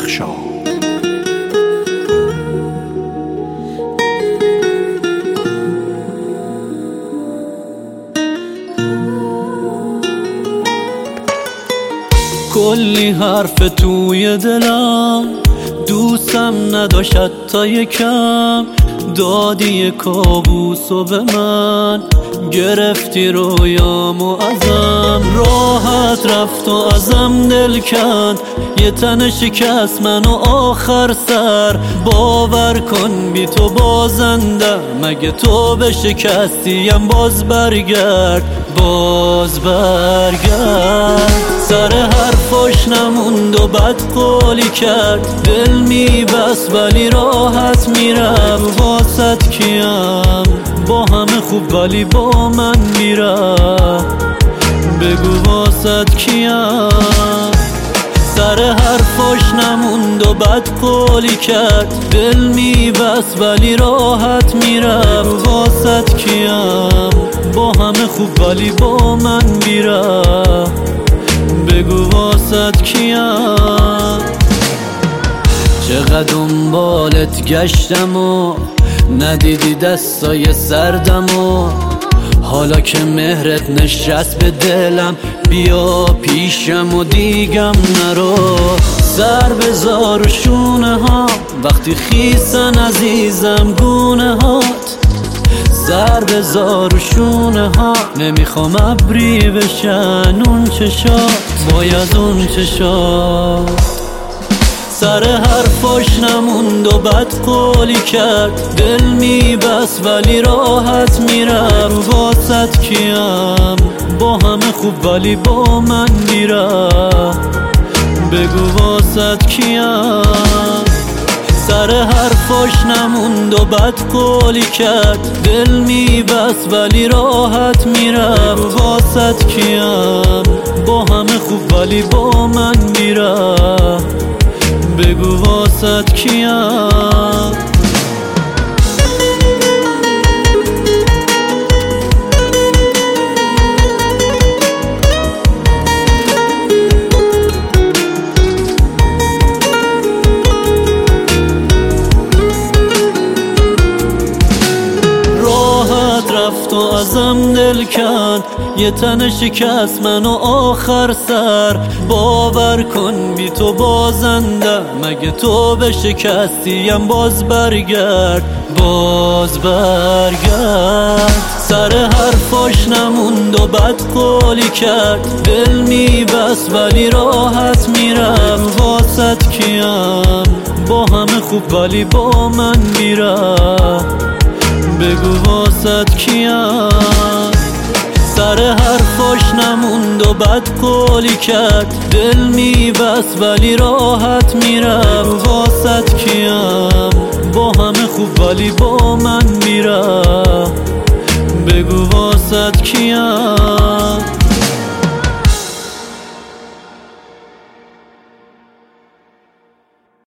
درخشان. کلی حرف توی دلم، دوستم نداشت تا یکم، دادی کابوسو به من، گرفتی رویامو ازم، راحت رفت و ازم دل کند، یه تن شکست منو آخر سر، باور کن بی تو بازنده، مگه تو به شکستیم باز برگرد، باز برگرد. سر حرفاش نموند و بد قولی کرد، دل میبست ولی راحت میرفت، واسط کیم با همه خوب ولی با من میرفت، بگو واسط کیم. سر حرفاش نموند و بد قولی کرد، دل میبست ولی راحت میرفت، واسط کیم با همه خوب ولی با من میرفت، بگو واسط کیم. چقدر دنبالت گشتم و ندیدی دستای سردم و حالا که مهرت نشست به دلم، بیا پیشم و دیگم نرو، سر بذار و شونه ها وقتی خیسن عزیزم گونه هات، سر بذار و شونه ها نمیخوام ابری بشن اون چشات، باید اون چشات. سر حرفاش نموند و بد قولی کرد، دل میبست ولی راحت میرفت، واسط کیم با همه خوب ولی با من میرفت، بگو واسط کیم. سر حرفاش نموند و بد قولی کرد، دل میبست ولی راحت میرفت، واسط کیم با همه خوب ولی با من میرفت، بگو واسط کیم. رفت و ازم دل کند، یه تن شکست منو آخر سر، باور کن بی تو بازنده، مگه تو به شکستیم باز برگرد، باز برگرد. سر حرفاش نموند و بد قولی کرد، دل میبست ولی راحت میرفت، واسط کیم با همه خوب ولی با من میرفت، بگو واسط کیم. سر حرفاش نموند و بد قولی کرد، دل میبست ولی راحت میرفت، واسط کیم با همه خوب ولی با من میرفت، بگو واسط کیم.